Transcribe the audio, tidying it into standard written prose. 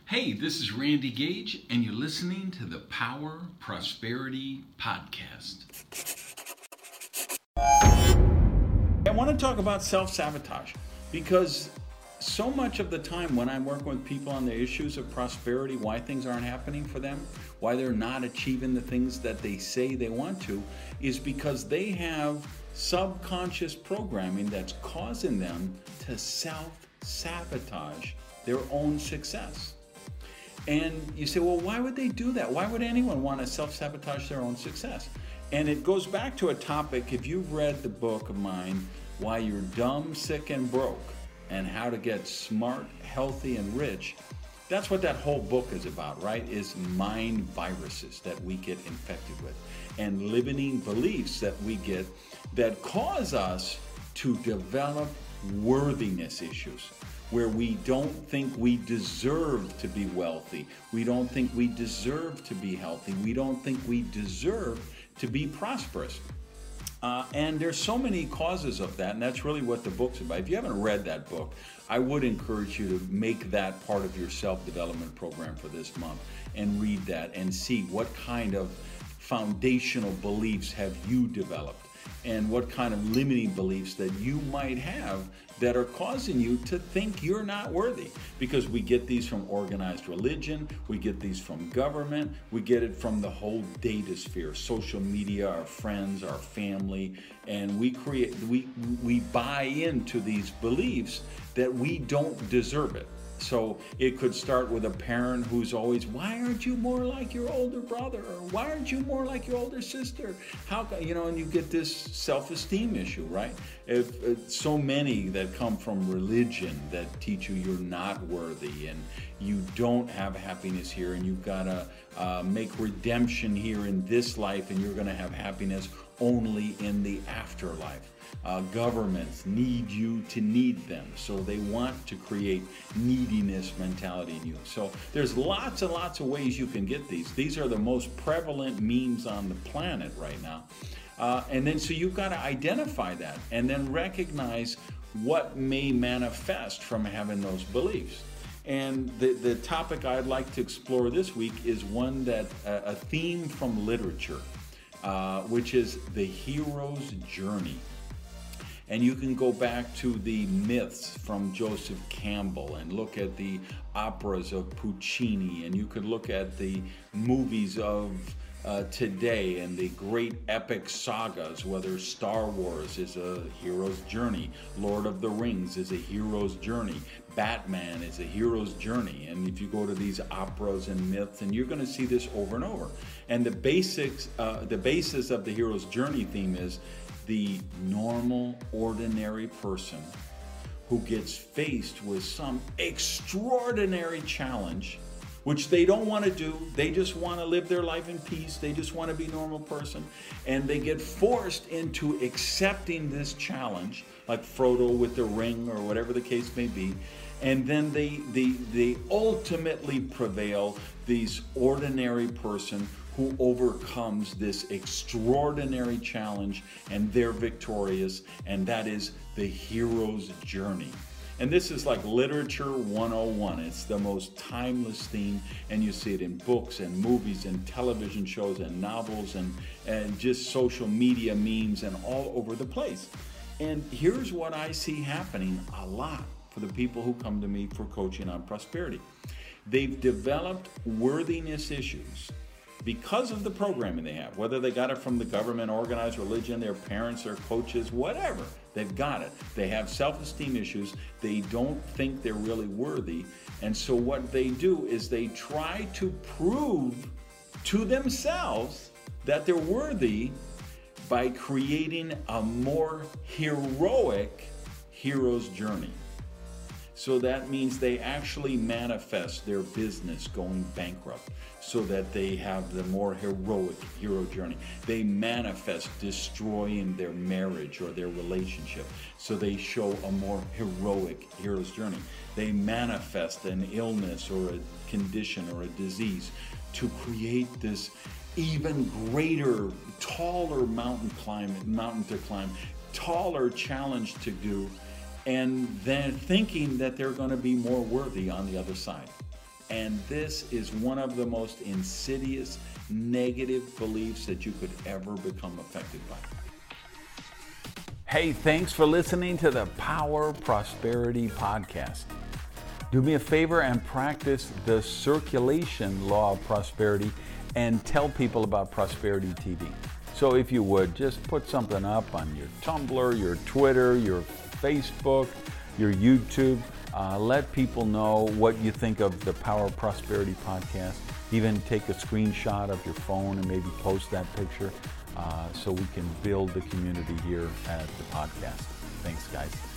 Hey, this is Randy Gage, and you're listening to the Power Prosperity Podcast. I want to talk about self-sabotage because so much of the time when I'm working with people on the issues of prosperity, why things aren't happening for them, why they're not achieving the things that they say they want to, is because they have subconscious programming that's causing them to self-sabotage their own success. And you say, well, why would they do that? Why would anyone want to self-sabotage their own success? And it goes back to a topic, if you've read the book of mine, Why You're Dumb, Sick, and Broke, and How to Get Smart, Healthy, and Rich, that's what that whole book is about, right? Is mind viruses that we get infected with and limiting beliefs that we get that cause us to develop worthiness issues, where we don't think we deserve to be wealthy. We don't think we deserve to be healthy. We don't think we deserve to be prosperous. And there's so many causes of that, and that's really what the book's about. If you haven't read that book, I would encourage you to make that part of your self-development program for this month and read that and see what kind of foundational beliefs have you developed and what kind of limiting beliefs that you might have that are causing you to think you're not worthy. Because we get these from organized religion, we get these from government, we get it from the whole data sphere, social media, our friends, our family, and we buy into these beliefs that we don't deserve it. So it could start with a parent who's always, why aren't you more like your older brother? Or why aren't you more like your older sister? And you get this self-esteem issue, right? If so many that come from religion that teach you you're not worthy and you don't have happiness here and you've got to make redemption here in this life and you're going to have happiness only in the afterlife. Governments need you to need them, so they want to create neediness mentality in you. So there's lots and lots of ways you can get these. These are the most prevalent memes on the planet right now. And then so you've got to identify that and then recognize what may manifest from having those beliefs. And the topic I'd like to explore this week is one that a theme from literature, which is the hero's journey. And you can go back to the myths from Joseph Campbell and look at the operas of Puccini, and you could look at the movies of today and the great epic sagas, whether Star Wars is a hero's journey, Lord of the Rings is a hero's journey, Batman is a hero's journey. And if you go to these operas and myths, and you're going to see this over and over. And the basis of the hero's journey theme is the normal, ordinary person who gets faced with some extraordinary challenge, which they don't want to do. They just want to live their life in peace. They just want to be a normal person. And they get forced into accepting this challenge, like Frodo with the ring or whatever the case may be. And then they ultimately prevail, this ordinary person who overcomes this extraordinary challenge, and they're victorious, and that is the hero's journey. And this is like literature 101. It's the most timeless theme, and you see it in books and movies and television shows and novels and just social media memes and all over the place. And here's what I see happening a lot for the people who come to me for coaching on prosperity. They've developed worthiness issues because of the programming they have, whether they got it from the government, organized religion, their parents, their coaches, whatever, they've got it. They have self-esteem issues. They don't think they're really worthy. And so what they do is they try to prove to themselves that they're worthy by creating a more heroic hero's journey. So that means they actually manifest their business going bankrupt so that they have the more heroic hero journey. They manifest destroying their marriage or their relationship so they show a more heroic hero's journey. They manifest an illness or a condition or a disease to create this even greater, taller mountain to climb, taller challenge to do, and then thinking that they're going to be more worthy on the other side. And this is one of the most insidious, negative beliefs that you could ever become affected by. Hey, thanks for listening to the Power Prosperity Podcast. Do me a favor and practice the circulation law of prosperity and tell people about Prosperity TV. So if you would, just put something up on your Tumblr, your Twitter, your Facebook, your YouTube. Let people know what you think of the Power Prosperity Podcast. Even take a screenshot of your phone and maybe post that picture so we can build the community here at the podcast. Thanks, guys.